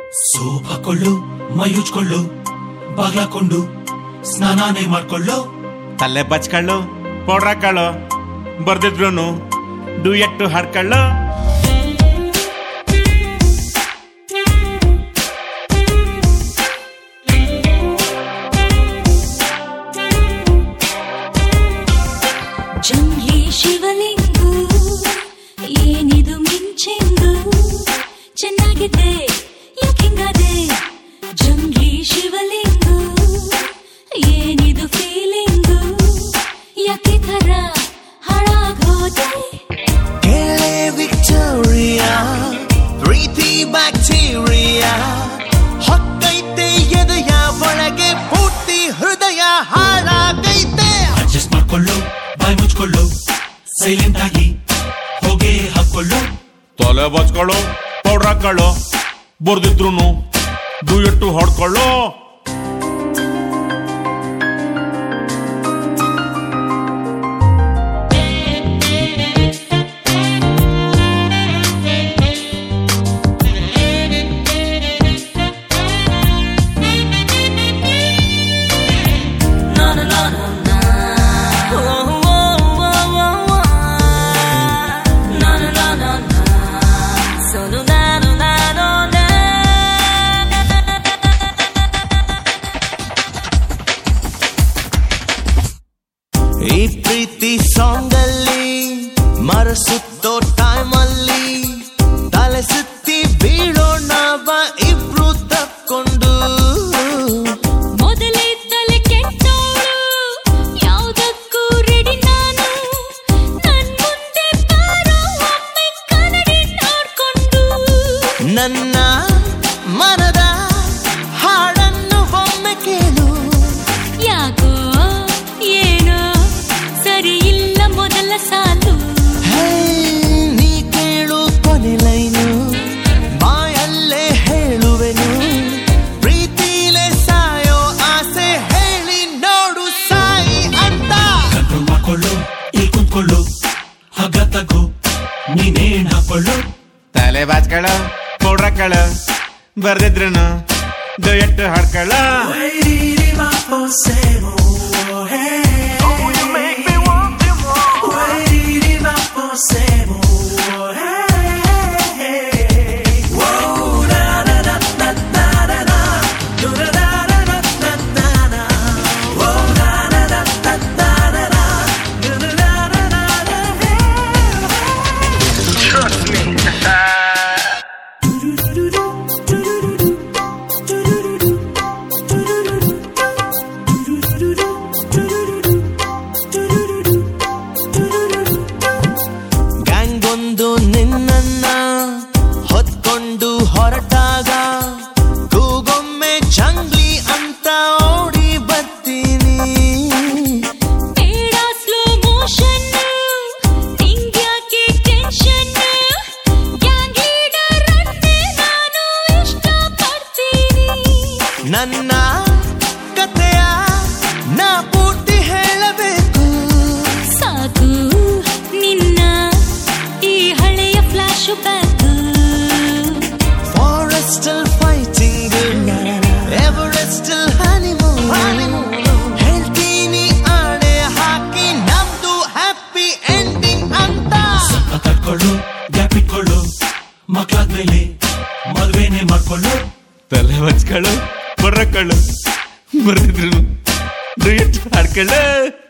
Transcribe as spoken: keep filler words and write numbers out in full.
Soap ಹಾಕೊಳ್ಳು, ಮೈ ಉಜ್ಕೊಳ್ಳು, ಬಾಗ್ಲಾಕೊಂಡು ಸ್ನಾನಾನೇ ಮಾಡ್ಕೊಳ್ಳು, ತಲೆ ಬಚ್ಕೊಳ್ಳು, ಪೌಡ್ರ್ ಹಾಕೊಳ್ಳು, ಬರ್ದಿದ್ರು ಡುಯೆಟ್ಟು ಹಾಡ್ಕೊಳ್ಳು. ಜಂಘೆ ಶಿವಲಿಂಗು ಏನಿದು ಮಿಂಚೆಂದು ಚೆನ್ನಾಗಿದೆ ಯಾಕಿಂಗದೆ. ಜಂಘೆ ಶಿವಲಿಂಗು ಏನಿದು ಫೀಲಿಂಗು ಯಾಕೆ ಥರ ಹಾಳಾಗೋದೆ. ಕೇಳೆ ವಿಕ್ಟೋರಿಯಾ ಪ್ರೀತಿ ಬ್ಯಾಕ್ಟೀರಿಯಾ ಹೊಕ್ಕೈತೆ ಎದೆಯ ಒಳಗೆ ಪೂರ್ತಿ ಹೃದಯ ಹಾಳಾಗೈತೆ. ಅಡ್ಜಸ್ಟ್ ಮಾಡ್ಕೊಳ್ಳು, ಬಾಯ್ ಮುಚ್ಕೊಳ್ಳು, ಸೈಲೆಂಟ್ ಆಗಿ ಹೋಗೇ ಹಾಕೊಳ್ಳು. ತಲೆ ಬಚ್ಕೊಳ್ಳು, ಪೌಡ್ರ್ ಹಾಕೊಳ್ಳು, ಬರ್ದಿದ್ರು ಡುಯೆಟ್ಟು ಹಾಡ್ಕೊಳ್ಳು. ಈ ಪ್ರೀತಿ ಸಾಂಗ್ ಅಲ್ಲಿ ಮರಸುತ್ತೋ ಟೈಮ್ ಅಲ್ಲಿ ತಲೆ ಸುತ್ತಿ ಬೀಳೋಣ ಬಾ ಇಬ್ರು ತಕ್ಕೊಂಡು. ಮೊದಲೇ ತಲೆ ಕೆಟ್ಟೋಳು ಯಾವುದಕ್ಕೂ ರೆಡಿ ನಾನು. ನನ್ ಮುಂದೆ ಬಾರೋ ಒಮ್ಮೆ ಕನ್ನಡಿ ನೋಡ್ಕೊಂಡು. ನನ್ನ ಮನದ ಹಾಡನ್ನು ಒಮ್ಮೆ ಕೇಳು. ಯಾಕೋ ಏನೋ ಸರಿ ಇಲ್ಲ ಮೊದಲ ಸಾಲು. ಹೇ ನೀ ಕೇಳು ಕೊನೆ ಲೈನು ಬಾಯಲ್ಲೇ ಹೇಳುವೆನು. ಪ್ರೀತಿಲೇ ಸಾಯೋ ಆಸೆ ಹೇಳಿ ನೋಡು ಸಾಯಿ ಅಂತ. ಕಂಟ್ರೋಲ್ ಮಾಡ್ಕೊಳ್ಳು, ಇಲ್ಲಿ ಕುಂತ್ಕೊಳ್ಳು, ಹಗ್ಗ ತಗೋ, ನೀನೇನ್ ಹಾಕೊಳ್ಳು. ತಲೆ ಬಾಚ್ಕೊಳ್ಳು, ಪೌಡ್ರ್ ಹಾಕೊಳ್ಳು, ಬರ್ದಿದ್ರು ಡುಯೆಟ್ಟು ಹಾಡ್ಕೊಳ್ಳು. ಗ್ಯಾಂಗ್ ಒಂದು ನಿನ್ನನ್ನ ಹೊತ್ಕೊಂಡು ಹೊರಟಾಗ ಕೂಗೊಮ್ಮೆ ಜಂಗ್ಲಿ ಅಂತ ಓಡಿ ಬರ್ತೀನಿ. ಬೇಡ ಸ್ಲೋ ಮೋಷನ್ ನಿಂಗ್ಯಾಕೆ ಟೆನ್ಷನ್. ಗ್ಯಾಂಗ್ ಲೀಡರ್ ಅನ್ನೇ ನಾನು ಇಷ್ಟಪಡ್ತೀನಿ. ನನ್ನ ಕಥೆಯ ನಾ ಪೂರ್ತಿ ಹೇಳಬೇಕು. ಸಾಕು ನಿನ್ನ ಈ ಹಳೆಯ ಫ್ಲಾಶ್ ಬ್ಯಾಕ್. ಫಾರೆಸ್ಟಲ್ ಫೈಟಿಂಗ್ ಎವರೆಸ್ಟಲ್ ಹನಿಮೂನ್ ಹೇಳ್ತೀನಿ ಆಣೆ ಹಾಕಿ ನಮ್ದು ಹ್ಯಾಪಿ ಎಂಡಿಂಗ್ ಅಂತ. ತಡ್ಕೊಳ್ಳು, ಗ್ಯಾಪ್ ಇಟ್ಕೊಳ್ಳು, ಮಕ್ಳಾದ್ಮೇಲೆ ಮದ್ವೆನೇ ಮಾಡ್ಕೊಳ್ಳು. ತಲೆ ಬಚ್ಕೊಳ್ಳು, ಪೌಡ್ರ್ ಹಾಕೊಳ್ಳು, ಬರ್ದಿದ್ರು ಡುಯೆಟ್ಟು ಹಾಡ್ಕೊಳ್ಳು.